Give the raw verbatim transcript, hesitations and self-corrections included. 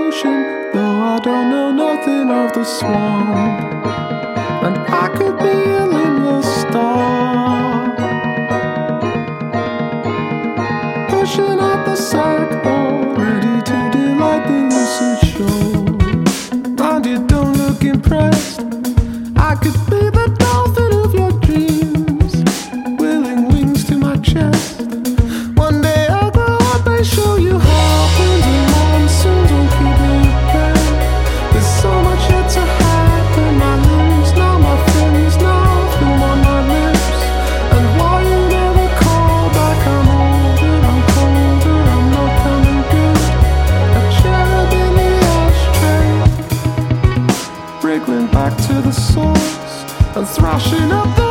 ocean, though I don't know nothing of the swamp. And I could be a limbless star, pushing at the circle, ready to delight the lucid shore. Mind you, don't look impressed. I could be the dolphin of your dreams, willing wings to my chest. One day I'll grow up and show you how winds and monsoons will keep me there. There's so much yet to happen. My limbs, now my fins, now film on my lips. And why you never call back? I'm older, I'm colder, I'm not coming good. A cherub in the ashtray, wriggling back to the source and thrashing up the